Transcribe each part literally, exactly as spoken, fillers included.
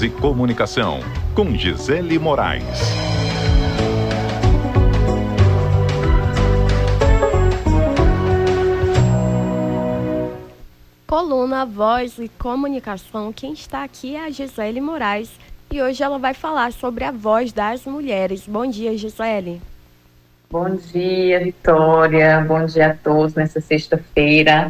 e Comunicação, com Gisele Moraes. Coluna Voz e Comunicação, quem está aqui é a Gisele Moraes e hoje ela vai falar sobre a voz das mulheres. Bom dia, Gisele. Bom dia, Vitória. Bom dia a todos nessa sexta-feira.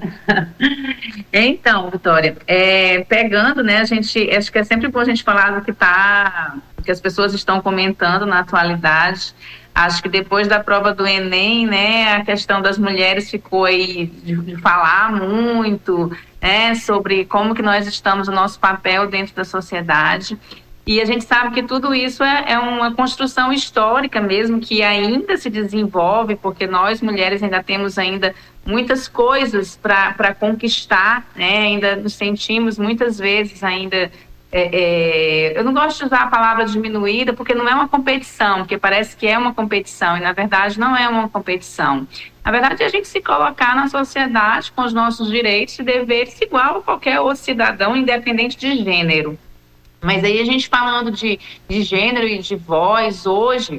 Então, Vitória, é, pegando, né, a gente, acho que é sempre bom a gente falar do que tá, que as pessoas estão comentando na atualidade. Acho que depois da prova do Enem, né, a questão das mulheres ficou aí de, de falar muito, né, sobre como que nós estamos, o nosso papel dentro da sociedade. E a gente sabe que tudo isso é, é uma construção histórica mesmo, que ainda se desenvolve, porque nós mulheres ainda temos ainda muitas coisas para conquistar, né, ainda nos sentimos muitas vezes ainda... É, é, eu não gosto de usar a palavra diminuída porque não é uma competição, porque parece que é uma competição e na verdade não é uma competição. Na verdade é a gente se colocar na sociedade com os nossos direitos e deveres igual a qualquer outro cidadão, independente de gênero. Mas aí a gente falando de, de gênero e de voz, hoje,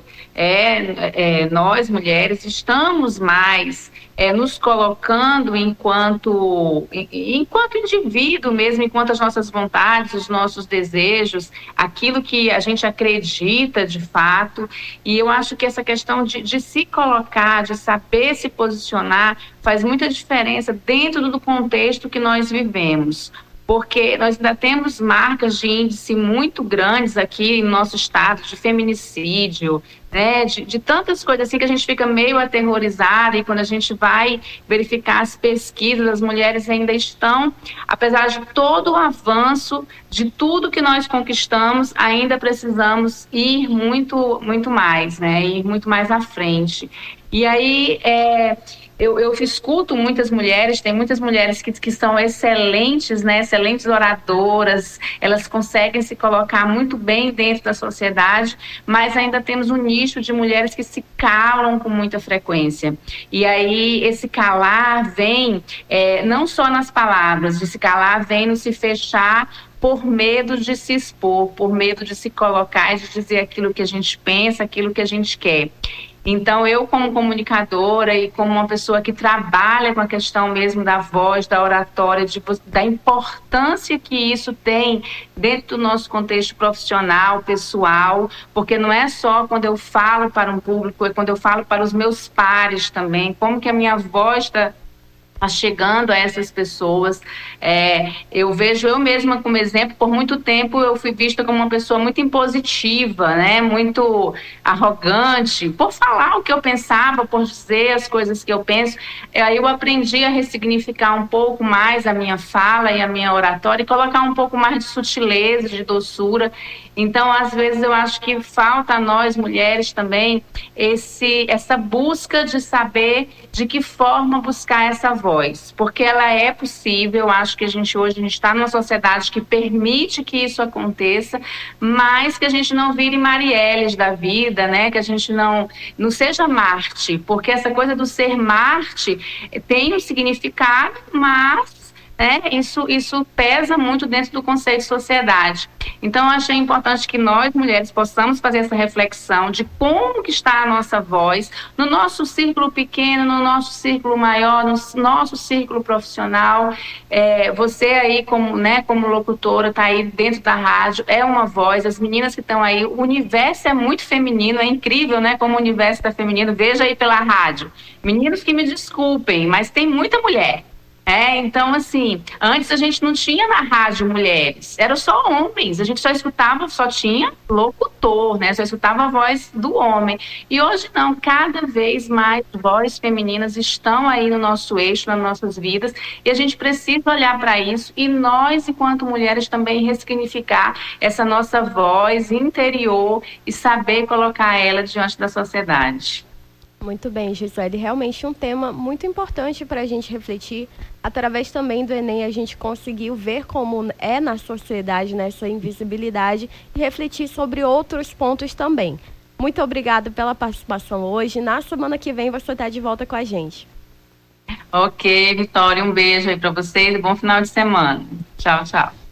é, é, nós mulheres estamos mais é, nos colocando enquanto, enquanto indivíduo mesmo, enquanto as nossas vontades, os nossos desejos, aquilo que a gente acredita de fato. E eu acho que essa questão de, de se colocar, de saber se posicionar, faz muita diferença dentro do contexto que nós vivemos. Porque nós ainda temos marcas de índice muito grandes aqui no nosso estado, de feminicídio, né, de, de tantas coisas assim que a gente fica meio aterrorizada, e quando a gente vai verificar as pesquisas, as mulheres ainda estão, apesar de todo o avanço, de tudo que nós conquistamos, ainda precisamos ir muito, muito mais, né, ir muito mais à frente. E aí, é... Eu, eu escuto muitas mulheres, tem muitas mulheres que, que são excelentes, né, excelentes oradoras, elas conseguem se colocar muito bem dentro da sociedade, mas ainda temos um nicho de mulheres que se calam com muita frequência. E aí esse calar vem é, não só nas palavras, de se calar vem no se fechar por medo de se expor, por medo de se colocar e de dizer aquilo que a gente pensa, aquilo que a gente quer. Então, eu como comunicadora e como uma pessoa que trabalha com a questão mesmo da voz, da oratória, de, da importância que isso tem dentro do nosso contexto profissional, pessoal, porque não é só quando eu falo para um público, é quando eu falo para os meus pares também, como que a minha voz está chegando a essas pessoas. É, eu vejo eu mesma como exemplo, por muito tempo eu fui vista como uma pessoa muito impositiva, né, muito arrogante, por falar o que eu pensava, por dizer as coisas que eu penso. Aí eu aprendi a ressignificar um pouco mais a minha fala e a minha oratória e colocar um pouco mais de sutileza, de doçura. Então, às vezes eu acho que falta a nós mulheres também esse, essa busca de saber de que forma buscar essa voz, porque ela é possível. Eu acho que a gente hoje a gente está numa sociedade que permite que isso aconteça, mas que a gente não vire Marielles da vida, né? Que a gente não, não seja Marte, porque essa coisa do ser Marte tem um significado, mas É, isso, isso pesa muito dentro do conceito de sociedade. Então, eu achei importante que nós, mulheres, possamos fazer essa reflexão de como que está a nossa voz, no nosso círculo pequeno, no nosso círculo maior, no nosso círculo profissional. É, você aí, como, né, como locutora, está aí dentro da rádio, é uma voz. As meninas que estão aí, o universo é muito feminino, é incrível, né, como o universo está feminino. Veja aí pela rádio. Meninos que me desculpem, mas tem muita mulher. É, então, assim, antes a gente não tinha na rádio mulheres, eram só homens, a gente só escutava, só tinha locutor, né, só escutava a voz do homem. E hoje não, cada vez mais vozes femininas estão aí no nosso eixo, nas nossas vidas, e a gente precisa olhar para isso, e nós, enquanto mulheres, também ressignificar essa nossa voz interior e saber colocar ela diante da sociedade. Muito bem, Gisele. Realmente um tema muito importante para a gente refletir. Através também do Enem, a gente conseguiu ver como é na sociedade, nessa invisibilidade, e refletir sobre outros pontos também. Muito obrigada pela participação hoje. Na semana que vem você está de volta com a gente. Ok, Vitória, um beijo aí para vocês e bom final de semana. Tchau, tchau.